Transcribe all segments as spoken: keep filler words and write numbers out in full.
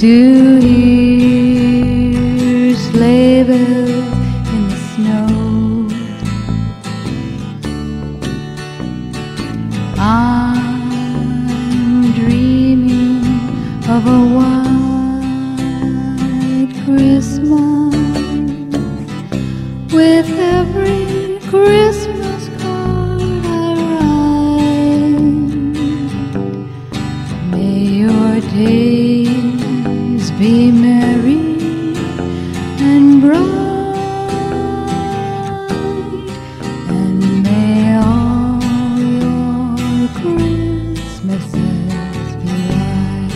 to hear sleigh bells in the snow. I'm dreaming of a white Christmas with every Christmas card I write. May your days be merry and bright, and may all your Christmases be white.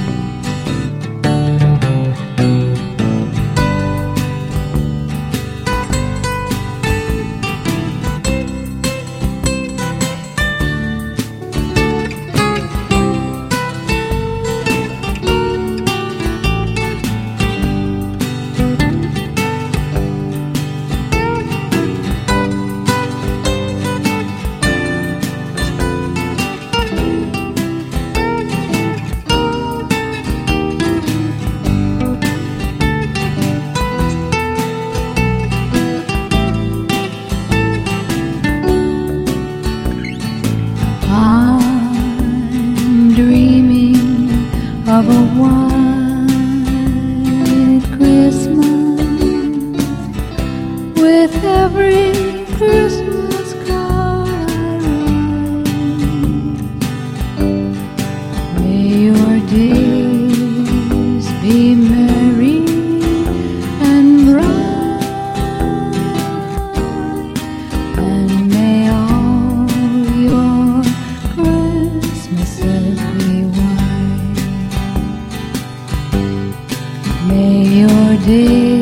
I'm dreaming of a white Christmas with every Christmas card I write. May your days be merry and bright, and may all your Christmases be white. May your days